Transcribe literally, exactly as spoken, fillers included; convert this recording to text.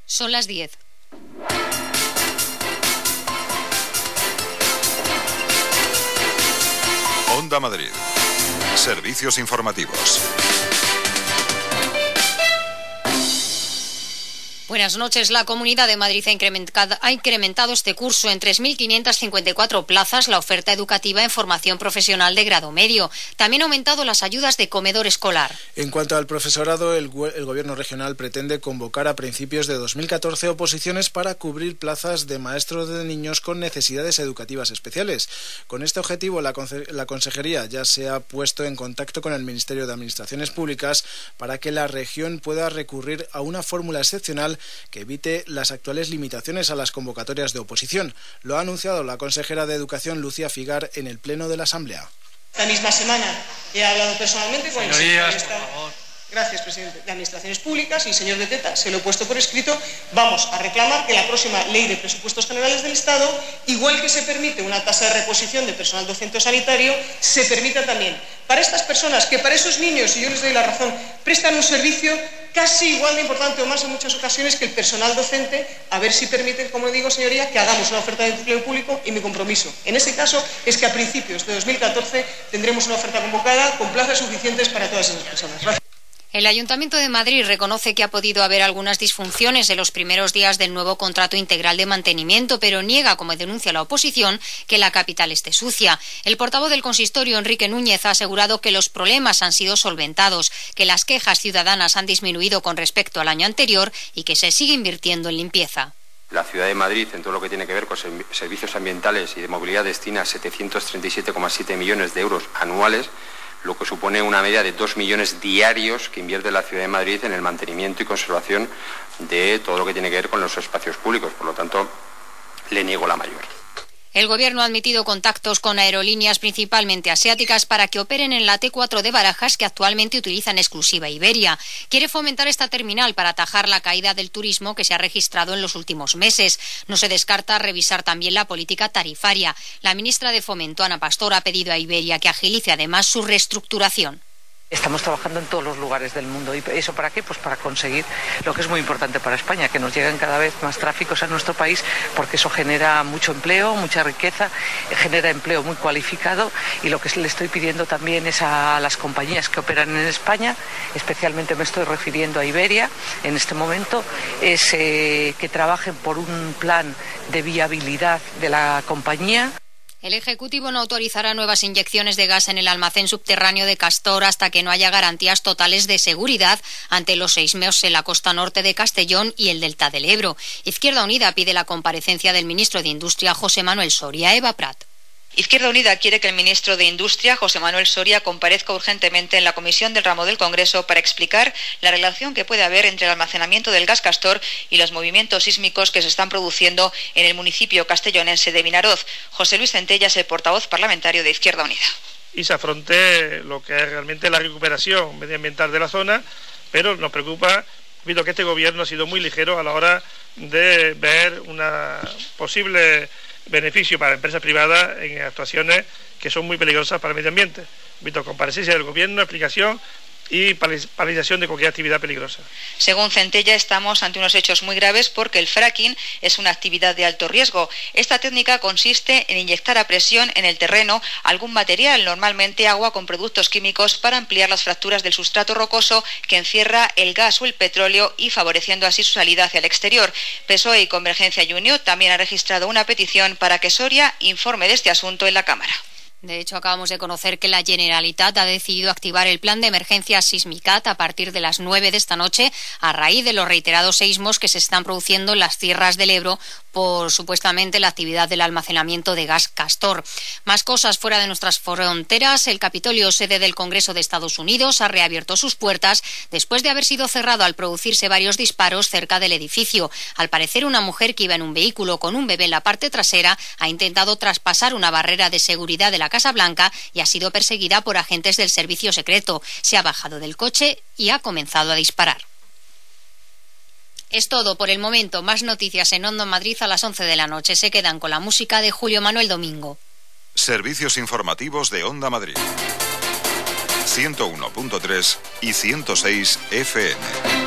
Son las diez. Onda Madrid. Servicios informativos. Buenas noches. La Comunidad de Madrid ha incrementado, ha incrementado este curso en tres mil quinientas cincuenta y cuatro plazas la oferta educativa en formación profesional de grado medio. También ha aumentado las ayudas de comedor escolar. En cuanto al profesorado, el, el Gobierno regional pretende convocar a principios de dos mil catorce oposiciones para cubrir plazas de maestros de niños con necesidades educativas especiales. Con este objetivo, la, la Consejería ya se ha puesto en contacto con el Ministerio de Administraciones Públicas para que la región pueda recurrir a una fórmula excepcional que evite las actuales limitaciones a las convocatorias de oposición. Lo ha anunciado la consejera de Educación, Lucía Figar, en el Pleno de la Asamblea. Esta misma semana he hablado personalmente con Señorías, el secretario por favor. Gracias, presidente, de Administraciones Públicas y señor de Teta, se lo he puesto por escrito. Vamos a reclamar que la próxima Ley de Presupuestos Generales del Estado, igual que se permite una tasa de reposición de personal docente o sanitario, se permita también para estas personas que para esos niños, y yo les doy la razón, prestan un servicio casi igual de importante o más en muchas ocasiones que el personal docente, a ver si permiten, como digo, señoría, que hagamos una oferta de empleo público, y mi compromiso en ese caso es que a principios de dos mil catorce tendremos una oferta convocada con plazas suficientes para todas esas personas. Gracias. El Ayuntamiento de Madrid reconoce que ha podido haber algunas disfunciones en los primeros días del nuevo contrato integral de mantenimiento, pero niega, como denuncia la oposición, que la capital esté sucia. El portavoz del consistorio, Enrique Núñez, ha asegurado que los problemas han sido solventados, que las quejas ciudadanas han disminuido con respecto al año anterior y que se sigue invirtiendo en limpieza. La Ciudad de Madrid, en todo lo que tiene que ver con servicios ambientales y de movilidad, destina setecientos treinta y siete coma siete millones de euros anuales, lo que supone una media de dos millones diarios que invierte la Ciudad de Madrid en el mantenimiento y conservación de todo lo que tiene que ver con los espacios públicos. Por lo tanto, le niego la mayor. El Gobierno ha admitido contactos con aerolíneas principalmente asiáticas para que operen en la T cuatro de Barajas, que actualmente utiliza en exclusiva Iberia. Quiere fomentar esta terminal para atajar la caída del turismo que se ha registrado en los últimos meses. No se descarta revisar también la política tarifaria. La ministra de Fomento, Ana Pastor, ha pedido a Iberia que agilice además su reestructuración. Estamos trabajando en todos los lugares del mundo. ¿Y eso para qué? Pues para conseguir lo que es muy importante para España, que nos lleguen cada vez más tráficos a nuestro país, porque eso genera mucho empleo, mucha riqueza, genera empleo muy cualificado, y lo que le estoy pidiendo también es a las compañías que operan en España, especialmente me estoy refiriendo a Iberia en este momento, es eh, que trabajen por un plan de viabilidad de la compañía. El Ejecutivo no autorizará nuevas inyecciones de gas en el almacén subterráneo de Castor hasta que no haya garantías totales de seguridad ante los seísmos en la costa norte de Castellón y el delta del Ebro. Izquierda Unida pide la comparecencia del ministro de Industria, José Manuel Soria. Eva Prat. Izquierda Unida quiere que el ministro de Industria, José Manuel Soria, comparezca urgentemente en la comisión del ramo del Congreso para explicar la relación que puede haber entre el almacenamiento del gas Castor y los movimientos sísmicos que se están produciendo en el municipio castellonense de Vinaroz. José Luis Centella es el portavoz parlamentario de Izquierda Unida. Y se afronte lo que es realmente la recuperación medioambiental de la zona, pero nos preocupa, visto que este gobierno ha sido muy ligero a la hora de ver una posible beneficio para empresas privadas en actuaciones que son muy peligrosas para el medio ambiente. Invito a comparecencia del gobierno, explicación y paralización de cualquier actividad peligrosa. Según Centella, estamos ante unos hechos muy graves porque el fracking es una actividad de alto riesgo. Esta técnica consiste en inyectar a presión en el terreno algún material, normalmente agua con productos químicos, para ampliar las fracturas del sustrato rocoso que encierra el gas o el petróleo y favoreciendo así su salida hacia el exterior. P S O E y Convergencia y Unió también han registrado una petición para que Soria informe de este asunto en la Cámara. De hecho, acabamos de conocer que la Generalitat ha decidido activar el plan de emergencia Sismicat a partir de las nueve de esta noche, a raíz de los reiterados seísmos que se están produciendo en las sierras del Ebro por supuestamente la actividad del almacenamiento de gas Castor. Más cosas fuera de nuestras fronteras. El Capitolio, sede del Congreso de Estados Unidos, ha reabierto sus puertas después de haber sido cerrado al producirse varios disparos cerca del edificio. Al parecer, una mujer que iba en un vehículo con un bebé en la parte trasera ha intentado traspasar una barrera de seguridad de la Casa Blanca y ha sido perseguida por agentes del servicio secreto. Se ha bajado del coche y ha comenzado a disparar. Es todo por el momento. Más noticias en Onda Madrid a las once de la noche. Se quedan con la música de Julio Manuel Domingo. Servicios informativos de Onda Madrid. ciento uno punto tres y ciento seis F M.